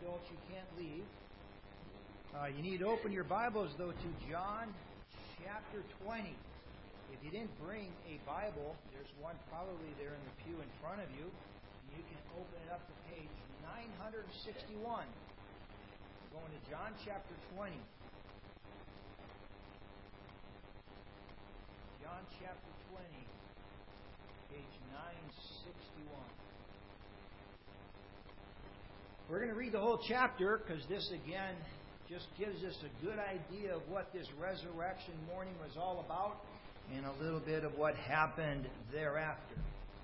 adults, you can't leave. You need to open your Bibles, though, to John chapter 20. If you didn't bring a Bible, there's one probably there in the pew in front of you. And you can open it up to page 961. We're going to John chapter 20. John chapter 20, page 961. We're going to read the whole chapter because this, again, just gives us a good idea of what this resurrection morning was all about and a little bit of what happened thereafter.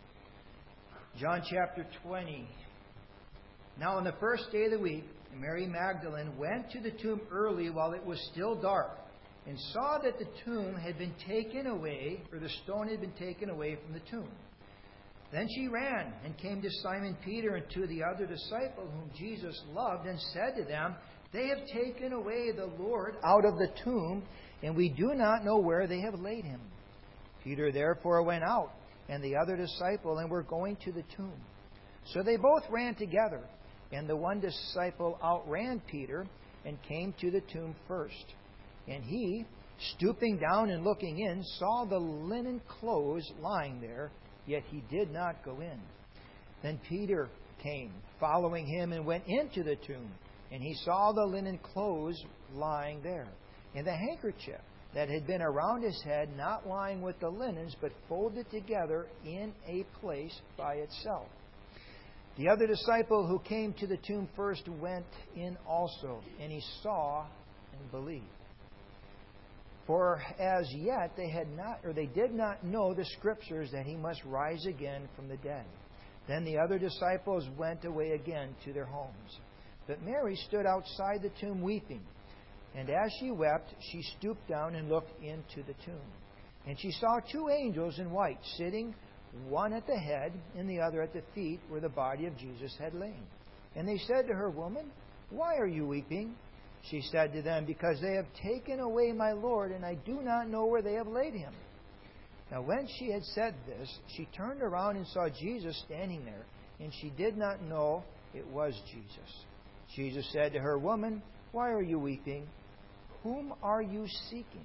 John chapter 20. Now on the first day of the week, Mary Magdalene went to the tomb early while it was still dark and saw that the tomb had been taken away, or the stone had been taken away from the tomb. Then she ran and came to Simon Peter and to the other disciple whom Jesus loved and said to them, "They have taken away the Lord out of the tomb, and we do not know where they have laid him." Peter therefore went out, and the other disciple, and were going to the tomb. So they both ran together, and the one disciple outran Peter and came to the tomb first. And he, stooping down and looking in, saw the linen clothes lying there, yet he did not go in. Then Peter came, following him, and went into the tomb. And he saw the linen clothes lying there, and the handkerchief that had been around his head, not lying with the linens, but folded together in a place by itself. The other disciple who came to the tomb first went in also, and he saw and believed. For as yet they did not know the Scriptures that he must rise again from the dead. Then the other disciples went away again to their homes. But Mary stood outside the tomb weeping. And as she wept, she stooped down and looked into the tomb. And she saw two angels in white sitting, one at the head and the other at the feet, where the body of Jesus had lain. And they said to her, "Woman, why are you weeping?" She said to them, "Because they have taken away my Lord, and I do not know where they have laid him." Now when she had said this, she turned around and saw Jesus standing there, and she did not know it was Jesus. Jesus said to her, "Woman, why are you weeping? Whom are you seeking?"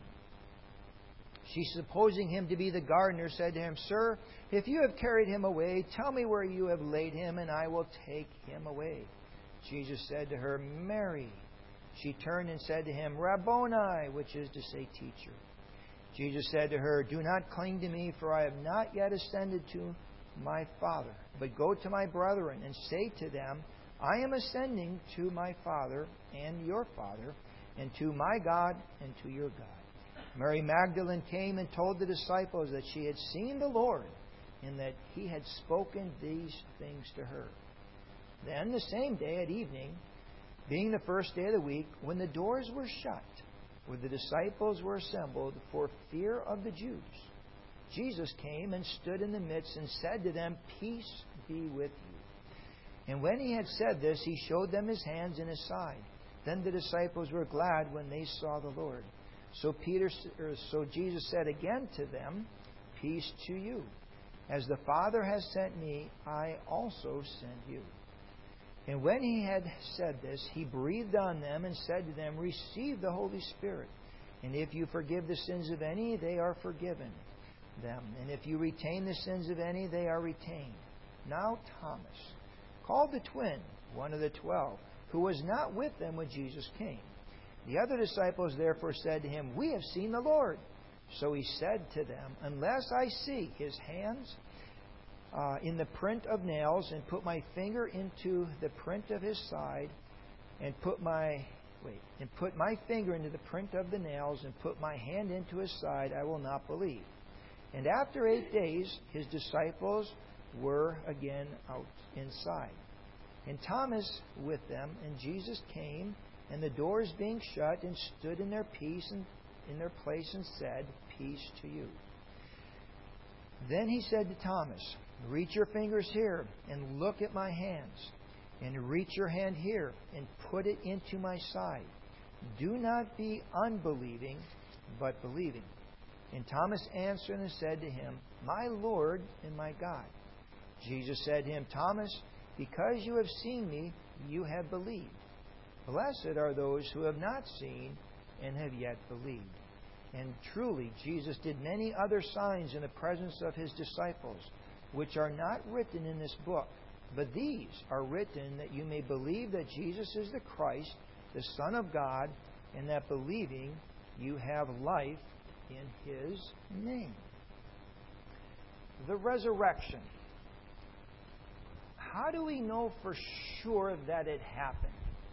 She, supposing him to be the gardener, said to him, "Sir, if you have carried him away, tell me where you have laid him, and I will take him away." Jesus said to her, "Mary." She turned and said to him, "Rabboni," which is to say, teacher. Jesus said to her, "Do not cling to me, for I have not yet ascended to my Father. But go to my brethren and say to them, I am ascending to my Father and your Father, and to my God and to your God." Mary Magdalene came and told the disciples that she had seen the Lord, and that he had spoken these things to her. Then the same day at evening, being the first day of the week, when the doors were shut, where the disciples were assembled for fear of the Jews, Jesus came and stood in the midst and said to them, "Peace be with you." And when he had said this, he showed them his hands and his side. Then the disciples were glad when they saw the Lord. So Jesus said again to them, "Peace to you. As the Father has sent me, I also send you." And when he had said this, he breathed on them and said to them, "Receive the Holy Spirit. And if you forgive the sins of any, they are forgiven them. And if you retain the sins of any, they are retained." Now Thomas, called the twin, one of the 12, who was not with them when Jesus came. The other disciples therefore said to him, "We have seen the Lord." So he said to them, "Unless I see his hands in the print of nails, and put my finger into the print of his side, and put my finger into the print of the nails, and put my hand into his side, I will not believe." And after 8 days, his disciples were again out inside, and Thomas with them. And Jesus came, and the doors being shut, and stood in their place, and said, "Peace to you." Then he said to Thomas, "Reach your fingers here, and look at my hands. And reach your hand here, and put it into my side. Do not be unbelieving, but believing." And Thomas answered and said to him, "My Lord and my God." Jesus said to him, "Thomas, because you have seen me, you have believed. Blessed are those who have not seen and have yet believed. And truly, Jesus did many other signs in the presence of His disciples, which are not written in this book. But these are written that you may believe that Jesus is the Christ, the Son of God, and that believing you have life in His name. The resurrection. How do we know for sure that it happened?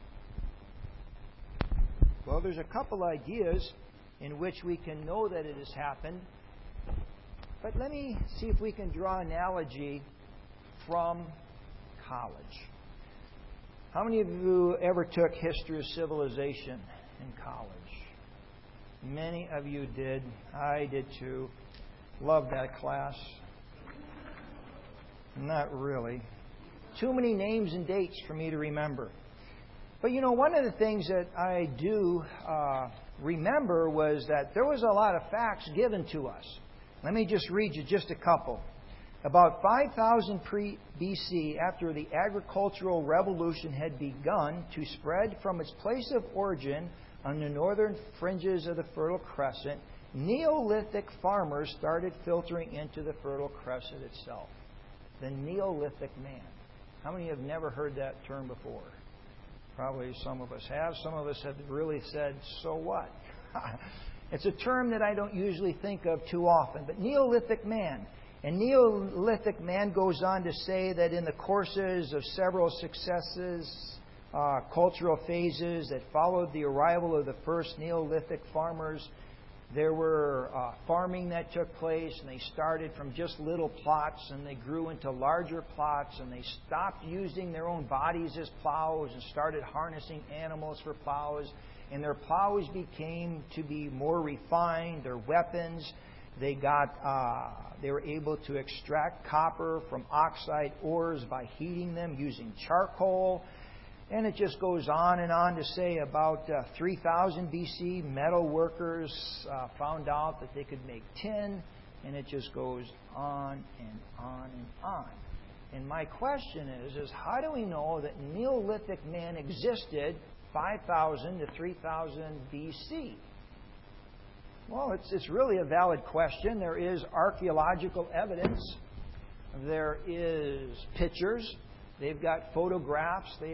Well, there's a couple ideas in which we can know that it has happened. But let me see if we can draw an analogy from college. How many of you ever took History of Civilization in college? Many of you did. I did too. Loved that class. Not really. Too many names and dates for me to remember. But one of the things that I do remember was that there was a lot of facts given to us. Let me just read you just a couple. About 5000 BC, after the agricultural revolution had begun to spread from its place of origin on the northern fringes of the Fertile Crescent, Neolithic farmers started filtering into the Fertile Crescent itself. The Neolithic man. How many have never heard that term before? Probably some of us have. Some of us have really said, so what? It's a term that I don't usually think of too often. But Neolithic man. And Neolithic man goes on to say that in the courses of several cultural phases that followed the arrival of the first Neolithic farmers, there were farming that took place, and they started from just little plots, and they grew into larger plots, and they stopped using their own bodies as plows and started harnessing animals for plows, and their plows became to be more refined. Their weapons, they were able to extract copper from oxide ores by heating them using charcoal. And it just goes on and on to say about 3000 BC, metal workers found out that they could make tin, and it just goes on and on and on. And my question is how do we know that Neolithic man existed 5000 to 3000 BC? Well, it's really a valid question. There is archaeological evidence. There is pictures. They've got photographs. They've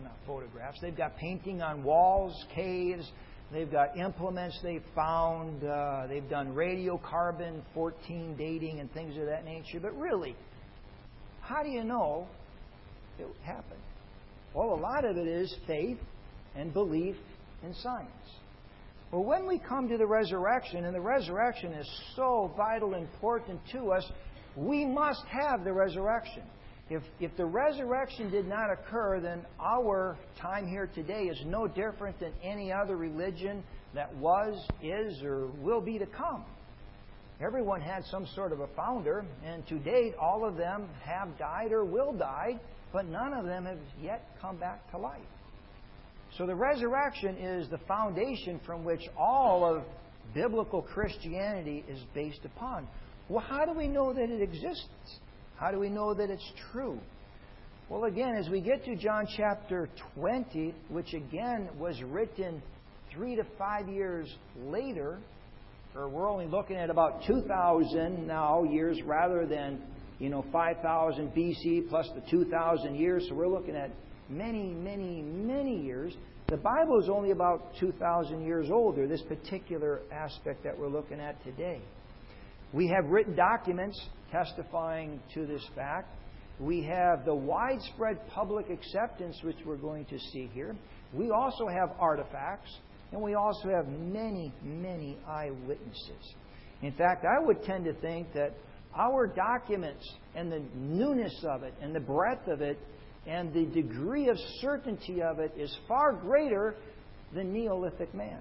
got painting on walls, caves. They've got implements they've found. They've done radiocarbon 14 dating and things of that nature. But really, how do you know it happened? Well, a lot of it is faith and belief in science. Well, when we come to the resurrection, and the resurrection is so vital and important to us, we must have the resurrection. If the resurrection did not occur, then our time here today is no different than any other religion that was, is, or will be to come. Everyone had some sort of a founder, and to date, all of them have died or will die, but none of them have yet come back to life. So the resurrection is the foundation from which all of biblical Christianity is based upon. Well, how do we know that it exists? How do we know that it's true? Well, again, as we get to John chapter 20, which again was written 3 to 5 years later, or we're only looking at about 2,000 now years rather than 5,000 BC plus the 2,000 years. So we're looking at many, many, many years. The Bible is only about 2,000 years older, this particular aspect that we're looking at today. We have written documents testifying to this fact. We have the widespread public acceptance, which we're going to see here. We also have artifacts, and we also have many, many eyewitnesses. In fact, I would tend to think that our documents and the newness of it and the breadth of it and the degree of certainty of it is far greater than Neolithic man.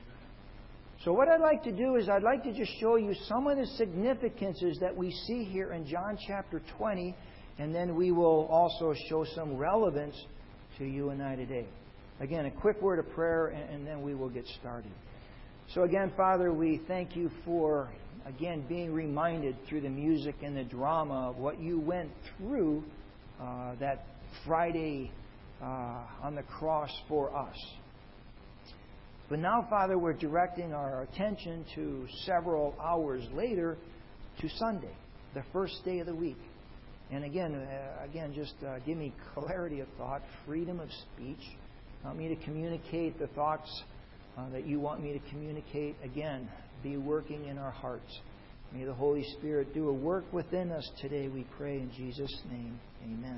So what I'd like to do is I'd like to just show you some of the significances that we see here in John chapter 20, and then we will also show some relevance to you and I today. Again, a quick word of prayer, and then we will get started. So again, Father, we thank you for, again, being reminded through the music and the drama of what you went through that Friday on the cross for us. But now, Father, we're directing our attention to several hours later to Sunday, the first day of the week. And again, just give me clarity of thought, freedom of speech. Help me to communicate the thoughts that you want me to communicate. Again, be working in our hearts. May the Holy Spirit do a work within us today, we pray in Jesus' name. Amen.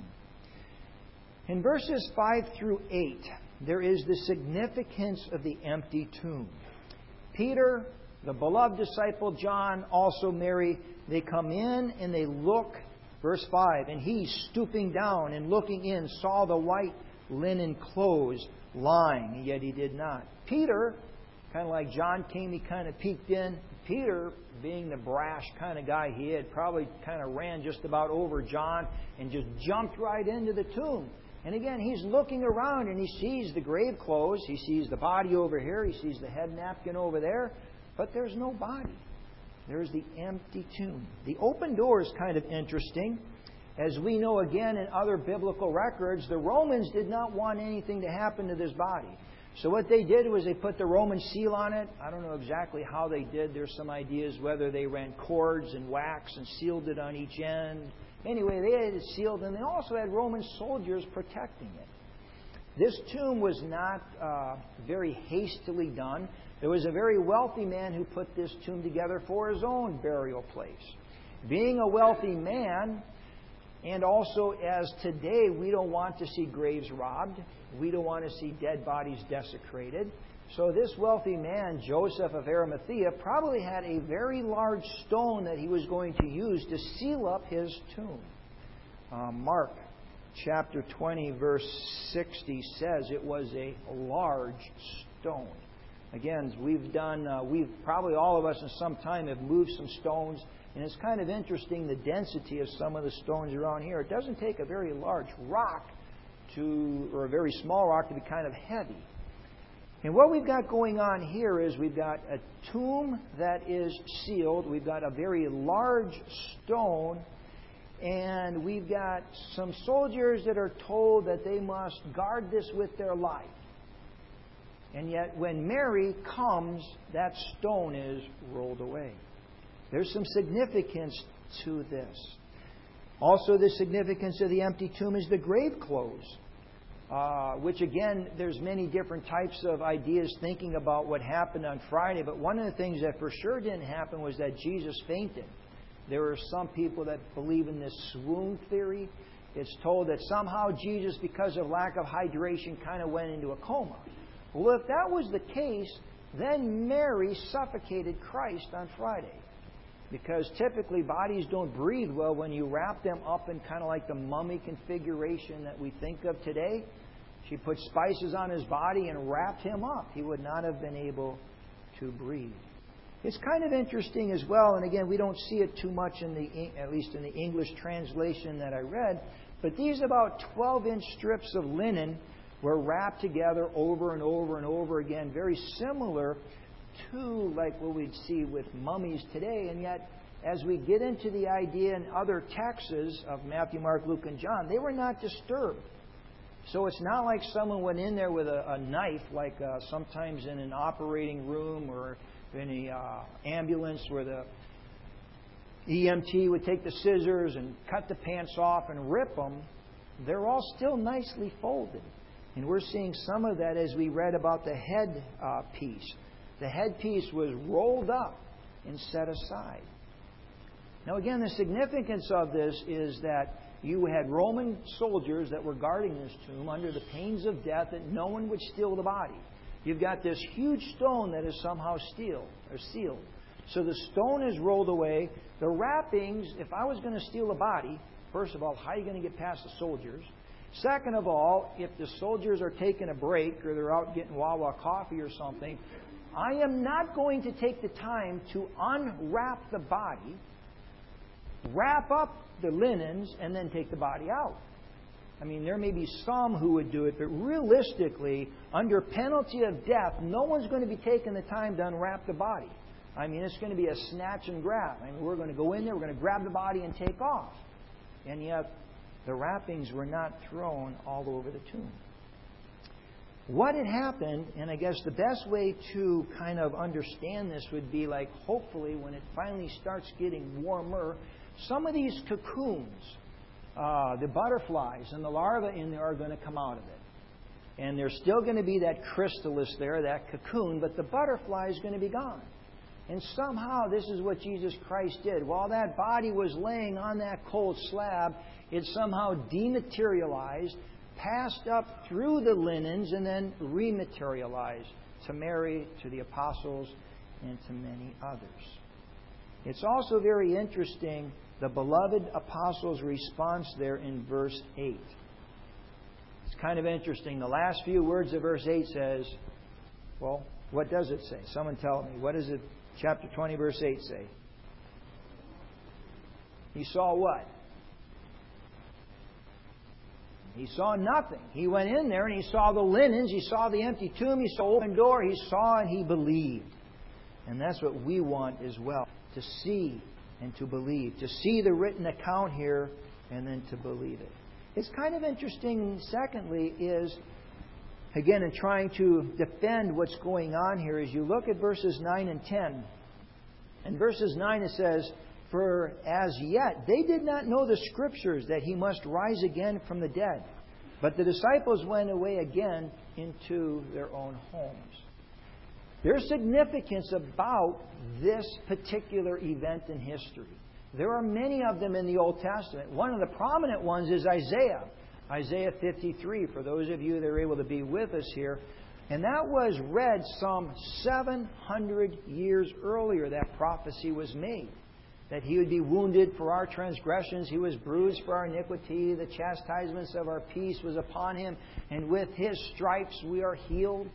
In verses 5 through 8, there is the significance of the empty tomb. Peter, the beloved disciple John, also Mary, they come in and they look. Verse 5, and he, stooping down and looking in, saw the white linen clothes lying, and yet he did not. Peter, kind of like John came, he kind of peeked in. Peter, being the brash kind of guy he had, probably kind of ran just about over John and just jumped right into the tomb. And again, he's looking around and he sees the grave clothes. He sees the body over here. He sees the head napkin over there. But there's no body. There's the empty tomb. The open door is kind of interesting. As we know again in other biblical records, the Romans did not want anything to happen to this body. So what they did was they put the Roman seal on it. I don't know exactly how they did. There's some ideas whether they ran cords and wax and sealed it on each end. Anyway, they had it sealed, and they also had Roman soldiers protecting it. This tomb was not very hastily done. There was a very wealthy man who put this tomb together for his own burial place. Being a wealthy man, and also as today we don't want to see graves robbed, we don't want to see dead bodies desecrated. So this wealthy man, Joseph of Arimathea, probably had a very large stone that he was going to use to seal up his tomb. Mark chapter 20, verse 60 says it was a large stone. Again, we've probably all of us in some time have moved some stones, and it's kind of interesting the density of some of the stones around here. It doesn't take a very large rock or a very small rock to be kind of heavy. And what we've got going on here is we've got a tomb that is sealed. We've got a very large stone. And we've got some soldiers that are told that they must guard this with their life. And yet when Mary comes, that stone is rolled away. There's some significance to this. Also, the significance of the empty tomb is the grave clothes. Which again, there's many different types of ideas thinking about what happened on Friday. But one of the things that for sure didn't happen was that Jesus fainted. There are some people that believe in this swoon theory. It's told that somehow Jesus, because of lack of hydration, kind of went into a coma. Well, if that was the case, then Mary suffocated Christ on Friday. Because typically bodies don't breathe well when you wrap them up in kind of like the mummy configuration that we think of today. She put spices on his body and wrapped him up. He would not have been able to breathe. It's kind of interesting as well, and again, we don't see it too much at least in the English translation that I read, but these about 12-inch strips of linen were wrapped together over and over and over again, very similar to like what we'd see with mummies today. And yet, as we get into the idea in other texts of Matthew, Mark, Luke, and John, they were not disturbed. So it's not like someone went in there with a knife, like sometimes in an operating room or in an ambulance where the EMT would take the scissors and cut the pants off and rip them. They're all still nicely folded. And we're seeing some of that as we read about the head piece. The headpiece was rolled up and set aside. Now again, the significance of this is that you had Roman soldiers that were guarding this tomb under the pains of death that no one would steal the body. You've got this huge stone that is somehow sealed. So the stone is rolled away. The wrappings, if I was going to steal a body, first of all, how are you going to get past the soldiers? Second of all, if the soldiers are taking a break or they're out getting Wawa coffee or something, I am not going to take the time to unwrap the body, wrap up the linens, and then take the body out. I mean, there may be some who would do it, but realistically, under penalty of death, no one's going to be taking the time to unwrap the body. I mean, it's going to be a snatch and grab. I mean, we're going to go in there, we're going to grab the body and take off. And yet, the wrappings were not thrown all over the tomb. what had happened, and I guess the best way to kind of understand this would be like, hopefully when it finally starts getting warmer, some of these cocoons, the butterflies and the larvae in there are going to come out of it. And there's still going to be that chrysalis there, that cocoon, but the butterfly is going to be gone. And somehow this is what Jesus Christ did. While that body was laying on that cold slab, it somehow dematerialized, passed up through the linens, and then rematerialized to Mary, to the apostles, and to many others. It's also very interesting, the beloved apostles' response there in verse 8. It's kind of interesting. The last few words of verse 8 says, well, what does it say? Someone tell me. What does it, chapter 20, verse 8 say? He saw what? He saw nothing. He went in there and he saw the linens, he saw the empty tomb, he saw the open door, he saw and he believed. And that's what we want as well, to see and to believe. To see the written account here and then to believe it. It's kind of interesting, secondly, is, again, in trying to defend what's going on here, is you look at verses 9 and 10. In verses 9 it says, "For as yet they did not know the Scriptures that He must rise again from the dead. But the disciples went away again into their own homes." There's significance about this particular event in history. There are many of them in the Old Testament. One of the prominent ones is Isaiah. Isaiah 53, for those of you that are able to be with us here. And that was read some 700 years earlier, that prophecy was made. That He would be wounded for our transgressions, He was bruised for our iniquity, the chastisements of our peace was upon Him, and with His stripes we are healed.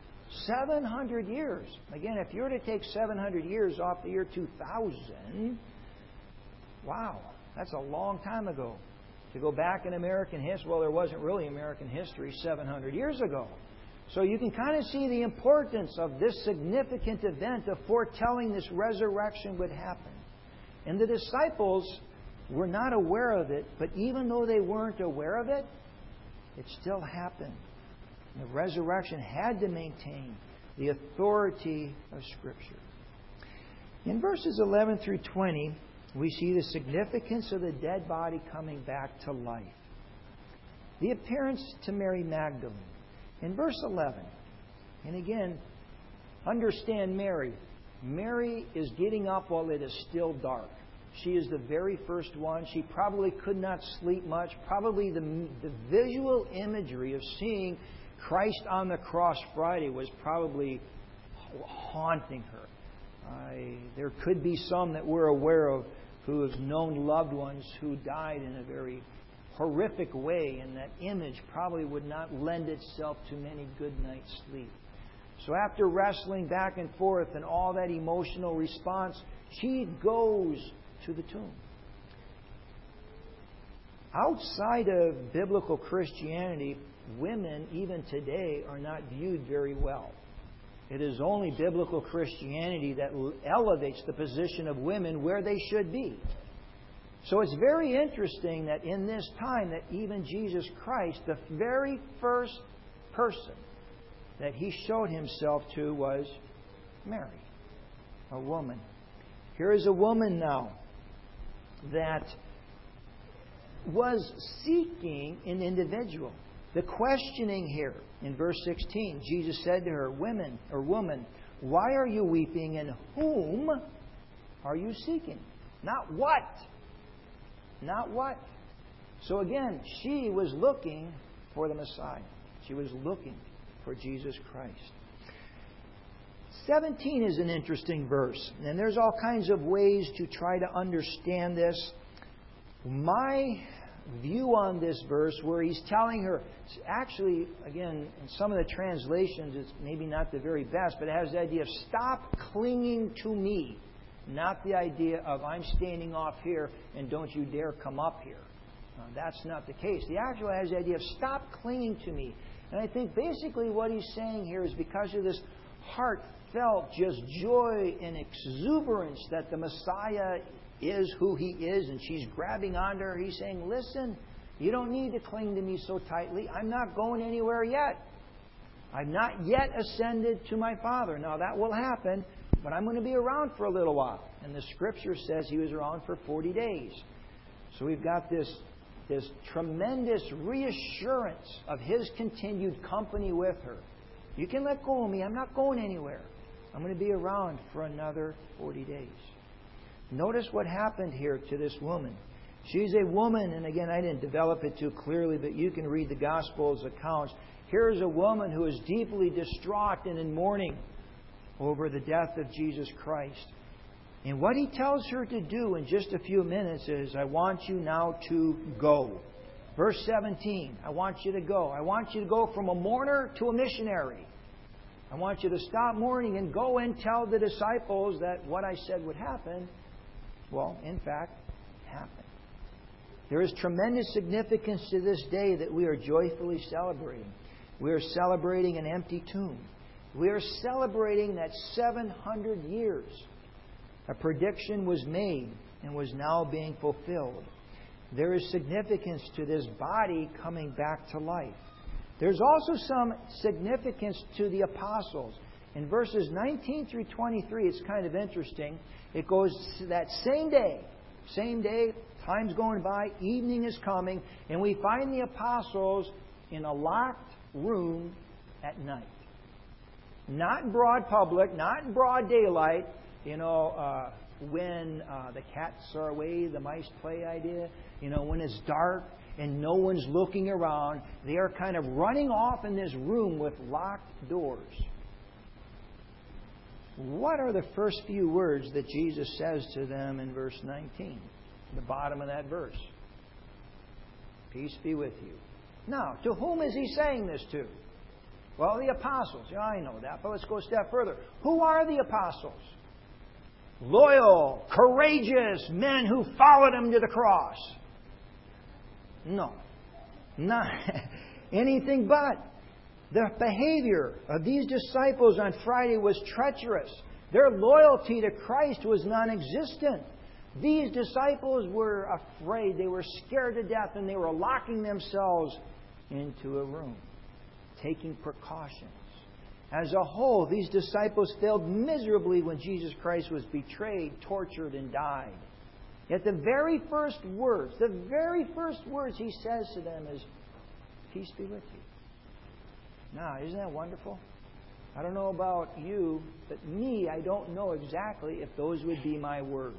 700 years. Again, if you were to take 700 years off the year 2000, wow, that's a long time ago. To go back in American history, well, there wasn't really American history 700 years ago. So you can kind of see the importance of this significant event of foretelling this resurrection would happen. And the disciples were not aware of it, but even though they weren't aware of it, it still happened. And the resurrection had to maintain the authority of Scripture. In verses 11 through 20, we see the significance of the dead body coming back to life. The appearance to Mary Magdalene. In verse 11, and again, understand Mary. Mary is getting up while it is still dark. She is the very first one. She probably could not sleep much. Probably the visual imagery of seeing Christ on the cross Friday was probably haunting her. There could be some that we're aware of who have known loved ones who died in a very horrific way, and that image probably would not lend itself to many good night's sleep. So after wrestling back and forth and all that emotional response, she goes to the tomb. Outside of biblical Christianity, women, even today, are not viewed very well. It is only biblical Christianity that elevates the position of women where they should be. So it's very interesting that in this time that even Jesus Christ, the very first person that He showed Himself to was Mary, a woman. Here is a woman now that was seeking an individual. The questioning here in verse 16, Jesus said to her, "Woman, why are you weeping, and whom are you seeking?" Not what. Not what. So again, she was looking for the Messiah. She was looking for Jesus Christ. 17 is an interesting verse, and there's all kinds of ways to try to understand this. My view on this verse, where He's telling her, actually, again, in some of the translations, it's maybe not the very best, but it has the idea of stop clinging to me. Not the idea of I'm standing off here and don't you dare come up here. That's not the case. The actual has the idea of stop clinging to me. And I think basically what He's saying here is because of this heartfelt just joy and exuberance that the Messiah is who He is, and she's grabbing onto her, He's saying, listen, you don't need to cling to me so tightly. I'm not going anywhere yet. I've not yet ascended to my Father. Now that will happen, but I'm going to be around for a little while. And the Scripture says He was around for 40 days. So we've got this tremendous reassurance of His continued company with her. You can let go of me. I'm not going anywhere. I'm going to be around for another 40 days. Notice what happened here to this woman. She's a woman, and again, I didn't develop it too clearly, but you can read the Gospels accounts. Here's a woman who is deeply distraught and in mourning over the death of Jesus Christ. And what He tells her to do in just a few minutes is, I want you now to go. Verse 17, I want you to go. I want you to go from a mourner to a missionary. I want you to stop mourning and go and tell the disciples that what I said would happen, well, in fact, happened. There is tremendous significance to this day that we are joyfully celebrating. We are celebrating an empty tomb. We are celebrating that 700 years a prediction was made and was now being fulfilled. There is significance to this body coming back to life. There's also some significance to the apostles. In verses 19 through 23, it's kind of interesting. It goes that same day, time's going by, evening is coming, and we find the apostles in a locked room at night. Not in broad public, not in broad daylight. When the cats are away, the mice play idea. When it's dark and no one's looking around, they are kind of running off in this room with locked doors. What are the first few words that Jesus says to them in verse 19? The bottom of that verse. Peace be with you. Now, to whom is He saying this to? Well, the apostles. Yeah, I know that, but let's go a step further. Who are the apostles? Loyal, courageous men who followed Him to the cross. No. Not anything but. The behavior of these disciples on Friday was treacherous. Their loyalty to Christ was non-existent. These disciples were afraid. They were scared to death, and they were locking themselves into a room, taking precautions. As a whole, these disciples failed miserably when Jesus Christ was betrayed, tortured, and died. Yet the very first words He says to them is, peace be with you. Now, isn't that wonderful? I don't know about you, but me, I don't know exactly if those would be my words.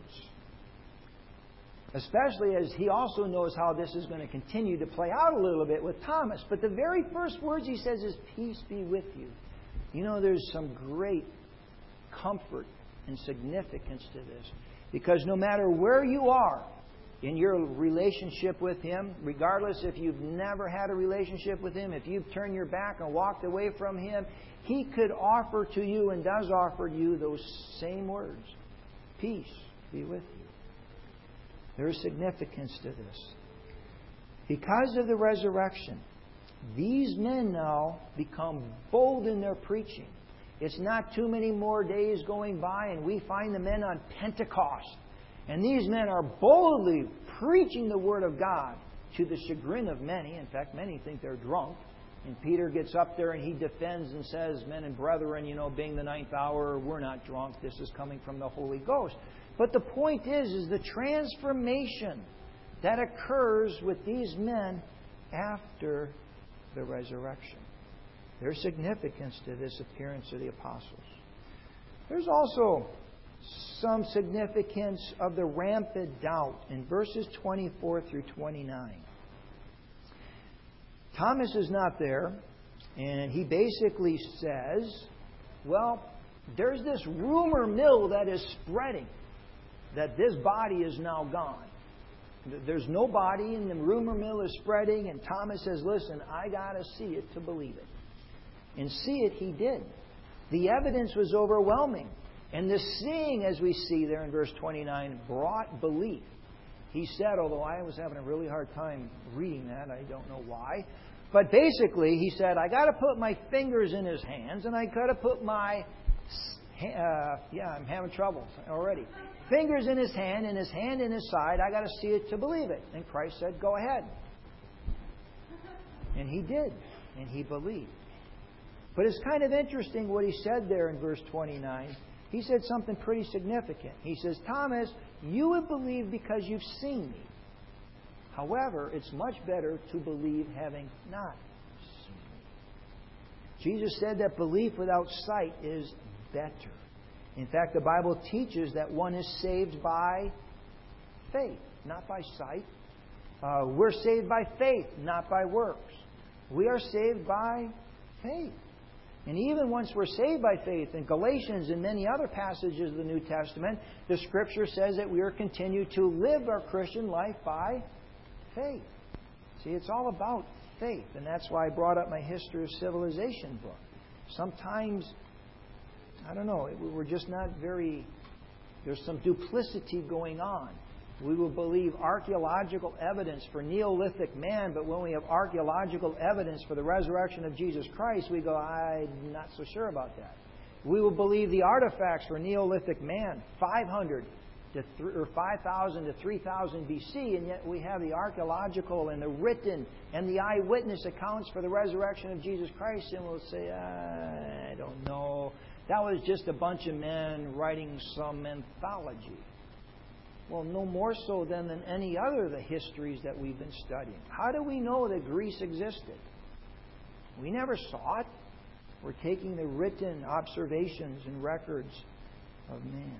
Especially as He also knows how this is going to continue to play out a little bit with Thomas. But the very first words He says is, peace be with you. There's some great comfort and significance to this. Because no matter where you are in your relationship with Him, regardless if you've never had a relationship with Him, if you've turned your back and walked away from Him, He could offer to you and does offer you those same words. Peace be with you. There is significance to this. Because of the resurrection, these men now become bold in their preaching. It's not too many more days going by and we find the men on Pentecost. And these men are boldly preaching the Word of God to the chagrin of many. In fact, many think they're drunk. And Peter gets up there and he defends and says, men and brethren, being the 9th hour, we're not drunk. This is coming from the Holy Ghost. But the point is the transformation that occurs with these men after the resurrection. There's significance to this appearance of the apostles. There's also some significance of the rampant doubt in verses 24 through 29. Thomas is not there, and he basically says, well, there's this rumor mill that is spreading that this body is now gone. There's no body, and the rumor mill is spreading, and Thomas says, listen, I got to see it to believe it. And see it he did. The evidence was overwhelming. And the seeing, as we see there in verse 29, brought belief. He said, although I was having a really hard time reading that, I don't know why. But basically, he said, I got to put my fingers in his hands, and I got to put my... I'm having trouble already. Fingers in his hand in his side. I got to see it to believe it. And Christ said, go ahead. And he did. And he believed. But it's kind of interesting what he said there in verse 29. He said something pretty significant. He says, Thomas, you have believed because you've seen me. However, it's much better to believe having not seen me. Jesus said that belief without sight is better. In fact, the Bible teaches that one is saved by faith, not by sight. We're saved by faith, not by works. We are saved by faith. And even once we're saved by faith, in Galatians and many other passages of the New Testament, the Scripture says that we are continued to live our Christian life by faith. See, it's all about faith. And that's why I brought up my History of Civilization book. Sometimes, I don't know, we're just not very... There's some duplicity going on. We will believe archaeological evidence for Neolithic man, but when we have archaeological evidence for the resurrection of Jesus Christ, we go, I'm not so sure about that. We will believe the artifacts for Neolithic man, 500 or 5,000 to 3,000 BC, and yet we have the archaeological and the written and the eyewitness accounts for the resurrection of Jesus Christ, and we'll say, I don't know. That was just a bunch of men writing some anthology. Well, no more so than any other of the histories that we've been studying. How do we know that Greece existed? We never saw it. We're taking the written observations and records of man.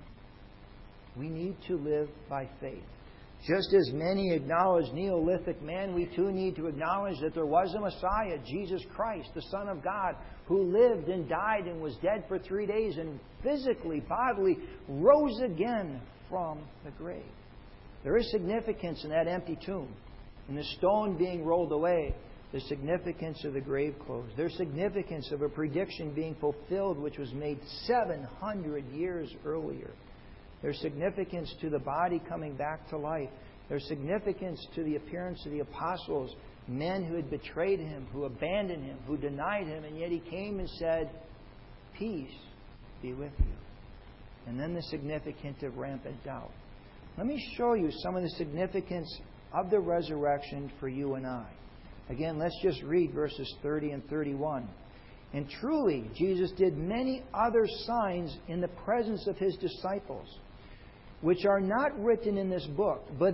We need to live by faith. Just as many acknowledge Neolithic man, we too need to acknowledge that there was a Messiah, Jesus Christ, the Son of God, who lived and died and was dead for 3 days and physically, bodily, rose again from the grave. There is significance in that empty tomb, in the stone being rolled away, the significance of the grave closed. There's significance of a prediction being fulfilled which was made 700 years earlier. There's significance to the body coming back to life. There's significance to the appearance of the apostles, men who had betrayed Him, who abandoned Him, who denied Him, and yet He came and said, peace be with you. And then the significance of rampant doubt. Let me show you some of the significance of the resurrection for you and I. Again, let's just read verses 30 and 31. And truly, Jesus did many other signs in the presence of His disciples, which are not written in this book, but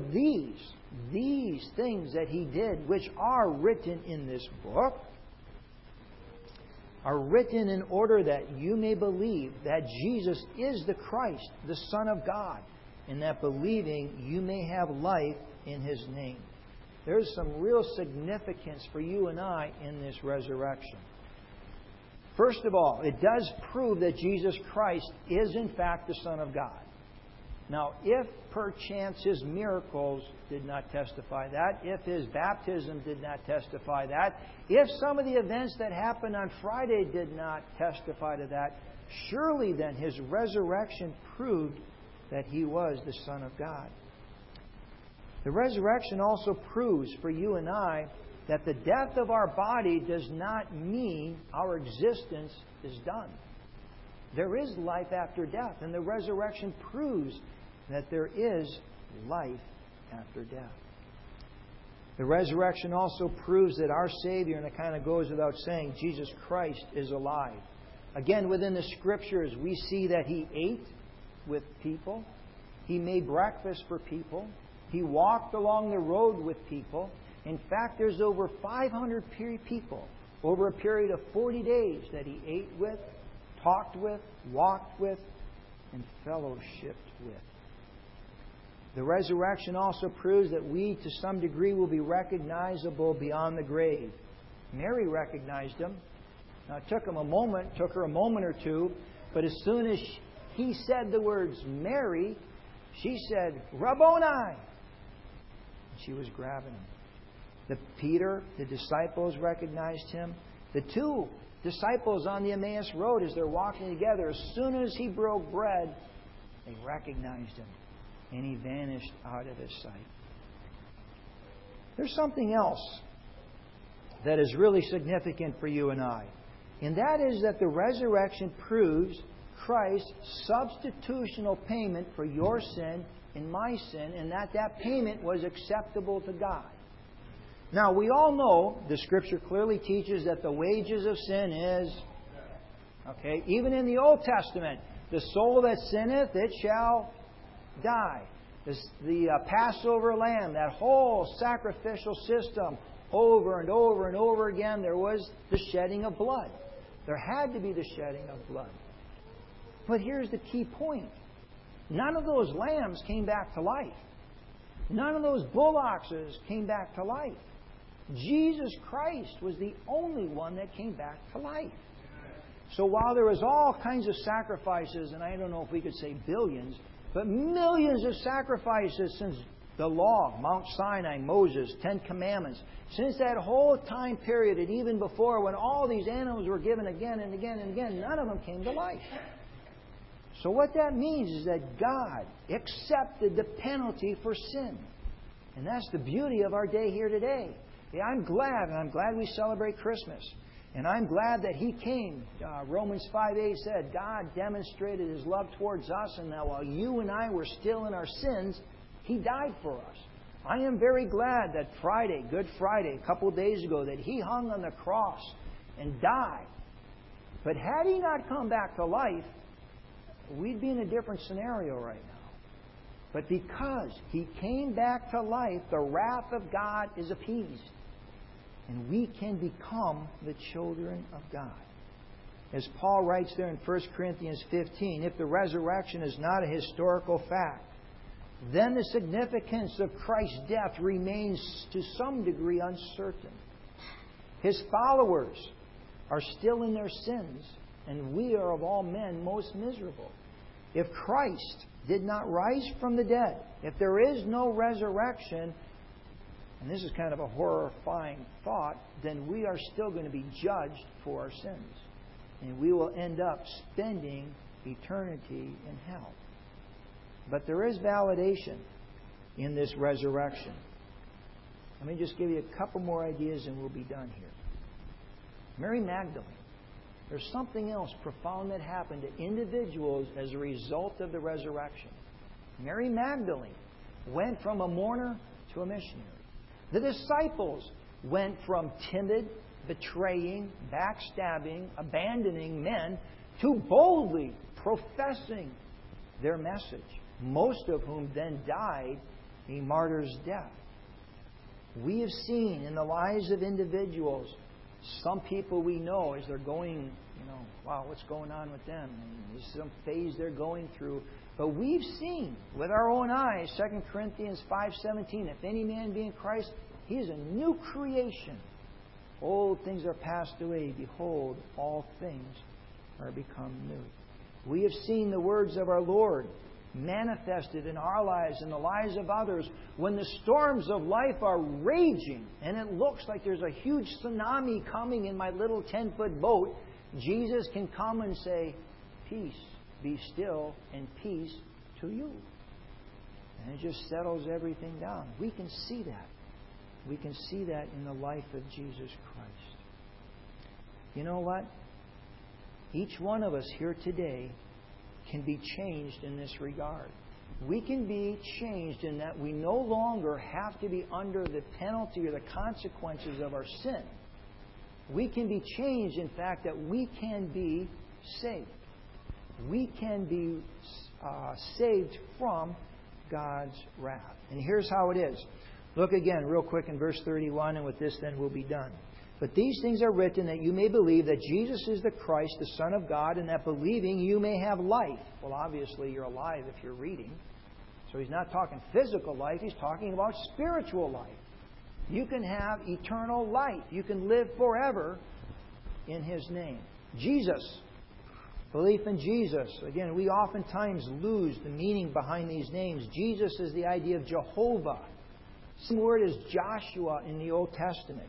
these things that He did, which are written in this book, are written in order that you may believe that Jesus is the Christ, the Son of God, and that believing you may have life in His name. There's some real significance for you and I in this resurrection. First of all, it does prove that Jesus Christ is in fact the Son of God. Now, if perchance His miracles did not testify that, if His baptism did not testify that, if some of the events that happened on Friday did not testify to that, surely then His resurrection proved that He was the Son of God. The resurrection also proves for you and I that the death of our body does not mean our existence is done. There is life after death, and the resurrection proves that there is life after death. The resurrection also proves that our Savior, and it kind of goes without saying, Jesus Christ is alive. Again, within the Scriptures, we see that He ate with people. He made breakfast for people. He walked along the road with people. In fact, there's over 500 people over a period of 40 days that He ate with, talked with, walked with, and fellowshiped with. The resurrection also proves that we, to some degree, will be recognizable beyond the grave. Mary recognized Him. Now, it took her a moment or two, but as soon as He said the words Mary, she said, Rabboni! She was grabbing Him. Peter, the disciples recognized Him. The two disciples on the Emmaus Road, as they're walking together, as soon as He broke bread, they recognized Him. And He vanished out of their sight. There's something else that is really significant for you and I. And that is that the resurrection proves Christ's substitutional payment for your sin and my sin, and that payment was acceptable to God. Now, we all know the Scripture clearly teaches that the wages of sin is Okay? Even in the Old Testament, the soul that sinneth, it shall die. The Passover lamb, that whole sacrificial system, over and over and over again, there was the shedding of blood. There had to be the shedding of blood. But here's the key point. None of those lambs came back to life. None of those bullocks came back to life. Jesus Christ was the only one that came back to life. So while there was all kinds of sacrifices, and I don't know if we could say billions, but millions of sacrifices since the law, Mount Sinai, Moses, 10 Commandments, since that whole time period and even before when all these animals were given again and again and again, none of them came to life. So what that means is that God accepted the penalty for sin. And that's the beauty of our day here today. Yeah, I'm glad we celebrate Christmas. And I'm glad that He came. Romans 5:8 said, God demonstrated His love towards us, and that while you and I were still in our sins, He died for us. I am very glad that Friday, Good Friday, a couple of days ago, that He hung on the cross and died. But had He not come back to life, we'd be in a different scenario right now. But because He came back to life, the wrath of God is appeased. And we can become the children of God. As Paul writes there in 1 Corinthians 15, if the resurrection is not a historical fact, then the significance of Christ's death remains to some degree uncertain. His followers are still in their sins, and we are of all men most miserable. If Christ did not rise from the dead, if there is no resurrection, and this is kind of a horrifying thought, then we are still going to be judged for our sins. And we will end up spending eternity in hell. But there is validation in this resurrection. Let me just give you a couple more ideas and we'll be done here. Mary Magdalene. There's something else profound that happened to individuals as a result of the resurrection. Mary Magdalene went from a mourner to a missionary. The disciples went from timid, betraying, backstabbing, abandoning men to boldly professing their message, most of whom then died a martyr's death. We have seen in the lives of individuals, some people we know as they're going, wow, what's going on with them? And there's some phase they're going through. But we've seen with our own eyes, 2 Corinthians 5:17, if any man be in Christ, he is a new creation. Old things are passed away. Behold, all things are become new. We have seen the words of our Lord manifested in our lives and the lives of others when the storms of life are raging and it looks like there's a huge tsunami coming in my little 10-foot boat. Jesus can come and say, peace, be still, and peace to you. And it just settles everything down. We can see that. We can see that in the life of Jesus Christ. You know what? Each one of us here today can be changed in this regard. We can be changed in that we no longer have to be under the penalty or the consequences of our sin. We can be changed, in fact, that we can be saved. We can be saved from God's wrath. And here's how it is. Look again real quick in verse 31, and with this then we'll be done. But these things are written that you may believe that Jesus is the Christ, the Son of God, and that believing you may have life. Well, obviously you're alive if you're reading. So he's not talking physical life, he's talking about spiritual life. You can have eternal life. You can live forever in His name. Jesus. Belief in Jesus. Again, we oftentimes lose the meaning behind these names. Jesus is the idea of Jehovah. Same word as Joshua in the Old Testament.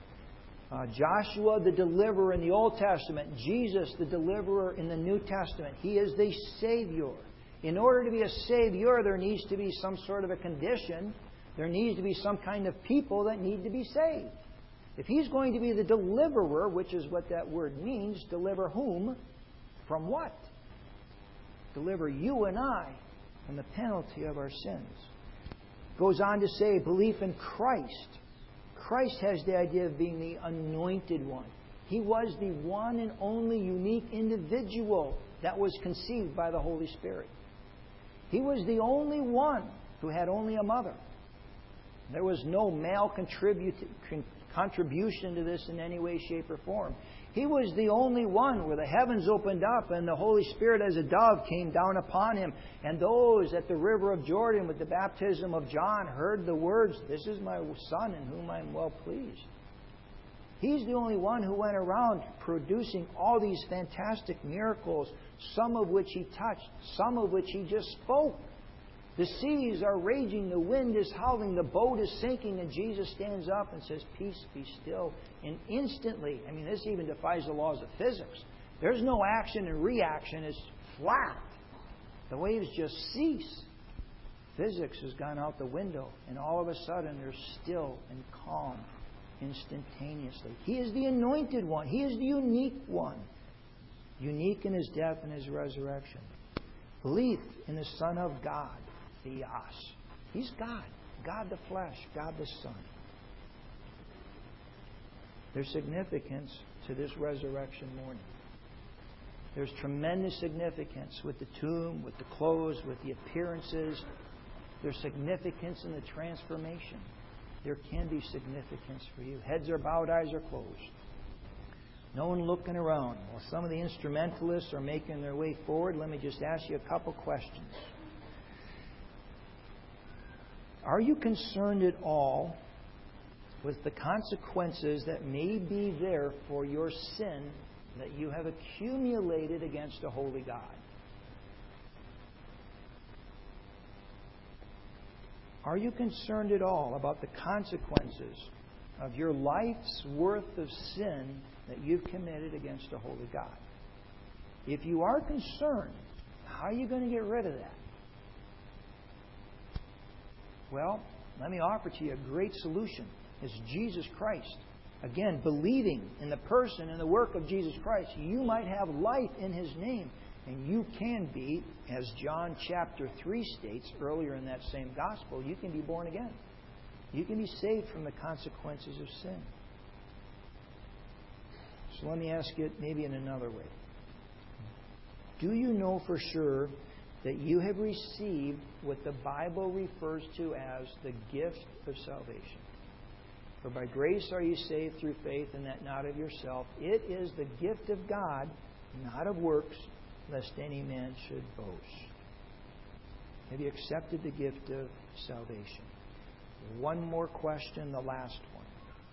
Joshua, the deliverer in the Old Testament. Jesus, the deliverer in the New Testament. He is the Savior. In order to be a Savior, there needs to be some sort of a condition. There needs to be some kind of people that need to be saved. If He's going to be the deliverer, which is what that word means, deliver whom? From what? Deliver you and I from the penalty of our sins. Goes on to say, belief in Christ. Christ has the idea of being the anointed one. He was the one and only unique individual that was conceived by the Holy Spirit. He was the only one who had only a mother. There was no male contribution to this in any way, shape, or form. He was the only one where the heavens opened up and the Holy Spirit as a dove came down upon Him. And those at the river of Jordan with the baptism of John heard the words, "This is my Son in whom I am well pleased." He's the only one who went around producing all these fantastic miracles, some of which He touched, some of which He just spoke. The seas are raging, the wind is howling, the boat is sinking, and Jesus stands up and says, "Peace, be still." And instantly, this even defies the laws of physics. There's no action and reaction. It's flat. The waves just cease. Physics has gone out the window, and all of a sudden they're still and calm instantaneously. He is the anointed one. He is the unique one. Unique in His death and His resurrection. Belief in the Son of God. Theos. He's God. God the flesh. God the Son. There's significance to this resurrection morning. There's tremendous significance with the tomb, with the clothes, with the appearances. There's significance in the transformation. There can be significance for you. Heads are bowed, eyes are closed. No one looking around. While some of the instrumentalists are making their way forward, let me just ask you a couple questions. Are you concerned at all with the consequences that may be there for your sin that you have accumulated against a holy God? Are you concerned at all about the consequences of your life's worth of sin that you've committed against a holy God? If you are concerned, how are you going to get rid of that? Well, let me offer to you a great solution. It's Jesus Christ. Again, believing in the person and the work of Jesus Christ, you might have life in His name. And you can be, as John chapter 3 states earlier in that same gospel, you can be born again. You can be saved from the consequences of sin. So let me ask it maybe in another way. Do you know for sure that you have received what the Bible refers to as the gift of salvation? For by grace are you saved through faith, and that not of yourself. It is the gift of God, not of works, lest any man should boast. Have you accepted the gift of salvation? One more question, the last one.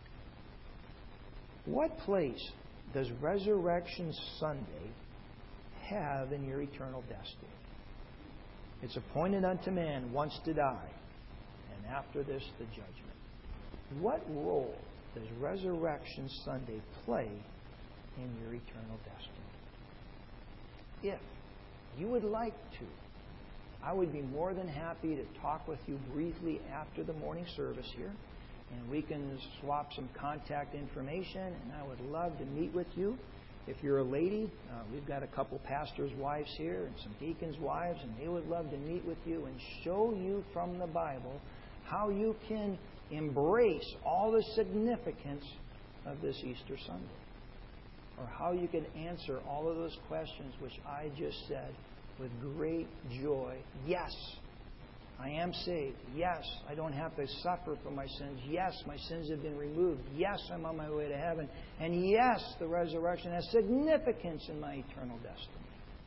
What place does Resurrection Sunday have in your eternal destiny? It's appointed unto man once to die, and after this the judgment. What role does Resurrection Sunday play in your eternal destiny? If you would like to, I would be more than happy to talk with you briefly after the morning service here, and we can swap some contact information, and I would love to meet with you. If you're a lady, we've got a couple pastors' wives here and some deacons' wives, and they would love to meet with you and show you from the Bible how you can embrace all the significance of this Easter Sunday, or how you can answer all of those questions which I just said with great joy. Yes, I am saved. Yes, I don't have to suffer for my sins. Yes, my sins have been removed. Yes, I'm on my way to heaven. And yes, the resurrection has significance in my eternal destiny.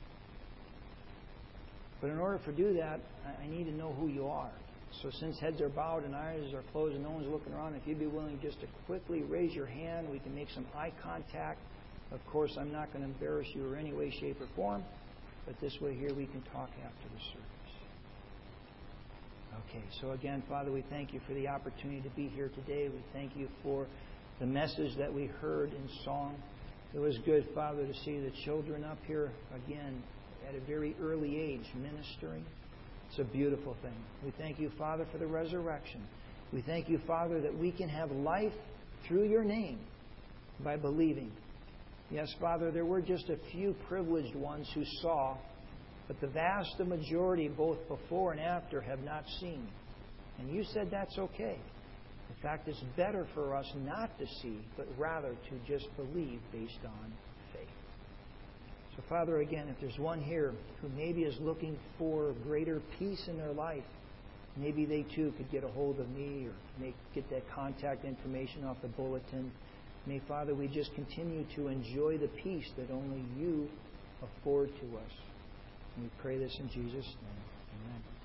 But in order to do that, I need to know who you are. So since heads are bowed and eyes are closed and no one's looking around, if you'd be willing just to quickly raise your hand, we can make some eye contact. Of course, I'm not going to embarrass you in any way, shape, or form. But this way here, we can talk after the service. Okay, so again, Father, we thank you for the opportunity to be here today. We thank you for the message that we heard in song. It was good, Father, to see the children up here again at a very early age ministering. It's a beautiful thing. We thank you, Father, for the resurrection. We thank you, Father, that we can have life through your name by believing. Yes, Father, there were just a few privileged ones who saw, but the vast majority, both before and after, have not seen. And you said that's okay. In fact, it's better for us not to see, but rather to just believe based on faith. So, Father, again, if there's one here who maybe is looking for greater peace in their life, maybe they too could get a hold of me or get that contact information off the bulletin. May, Father, we just continue to enjoy the peace that only You afford to us. And we pray this in Jesus' name. Amen.